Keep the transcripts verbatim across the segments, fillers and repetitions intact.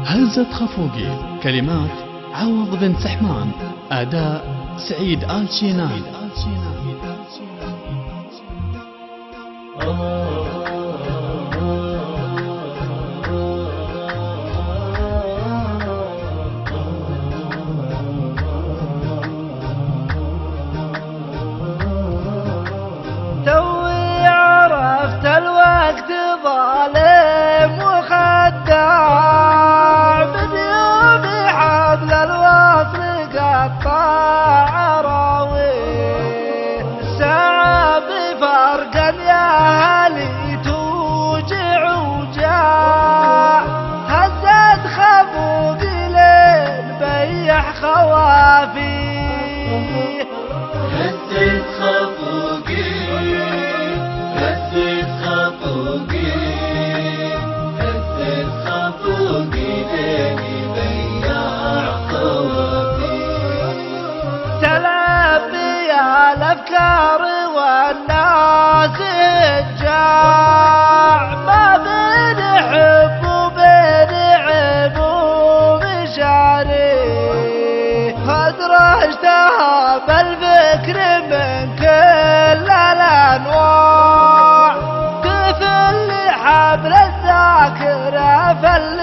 هزة خفوقي، كلمات عوض بن سحمان، أداء سعيد آل شينان. توي عرفت الوقت ظالم وخداع، من يوم حبل الوصل قطع راويه، ساعة بفرق يا هلي توجع وجاع، هزت خفوقي لين بيح خوافيه، هزت خفوقي هزت خفوقي هزت خفوقي لين بيع خوافي، تلبي الأفكار والناس الجاع، ما بين حب وبين عيب ومشاري، أدرجتها بالفكر من كل الأنواع، تفل حبل الذاكرة فل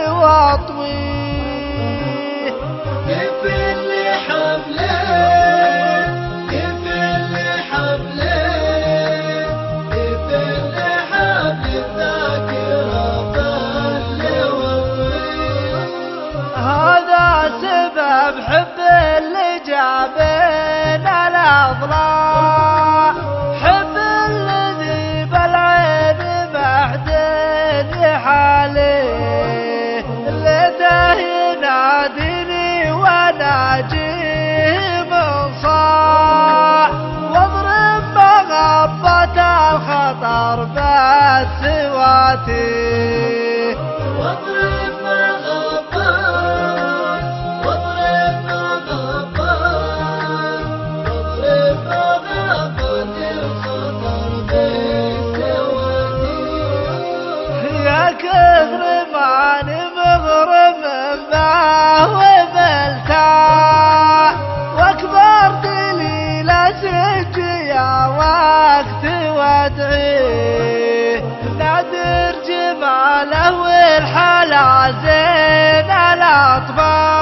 واطويه، يفل حبله يفل حبله يفل حبل الذاكرة فل واطويه، هذا سبب حب اللي جابنا الأضلاع، حب الذي بالعين بعدين يحاليه، ليته يناديني وناجيه من صاع، واضرب مغبة الخطر بالسواتيه، واضرب مغبات واضرب مغبات واضرب مغبات الخطر بالسواتيه، يا كثر ماني مغرم به وملتاح، واكبر دليل سجي يا وقت وادعيه، نادر جماله والحلا زين الاطفال.